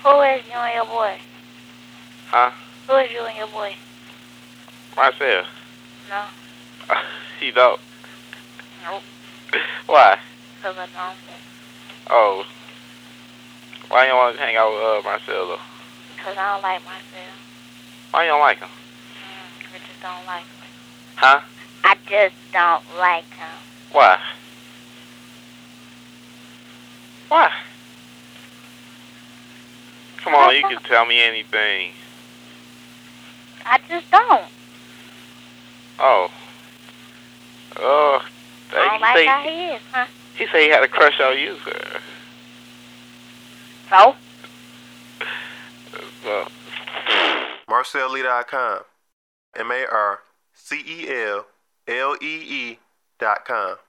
Who is you and your boy? Huh? Who is you and your boy? Myself. No. You don't? Nope. Why? Because I don't. Oh. Why you don't want to hang out with myself, though? Because I don't like myself. Why you don't like him? I just don't like him. Huh? I just don't like him. Why? Why? Come on, you can tell me anything. I just don't. Oh. Oh. I don't like how he is, huh? He said he had a crush on you, sir. So? MarcelLee.com. MarcelLee.com.